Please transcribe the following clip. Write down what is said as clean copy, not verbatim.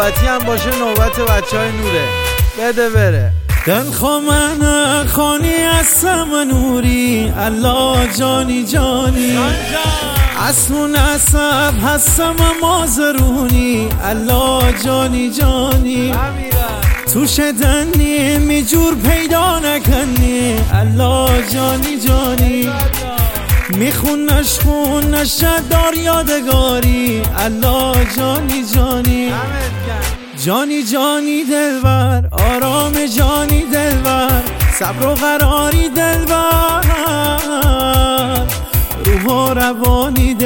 نوبتی هم باشه نوبت بچهای نوره. بده بره. دلخوا من خانی هستم نوری، الله جانی جانی اسمون عصب هستم مازرونی، الله جانی جانی تو شدنی میجور پیدا نکنی، الله جانی جانی میخونش خونش دار یادگاری، الله جانی جانی جانی جانی دلبر، آرام جانی دلبر، صبر و قراری دلبر، روح و روانی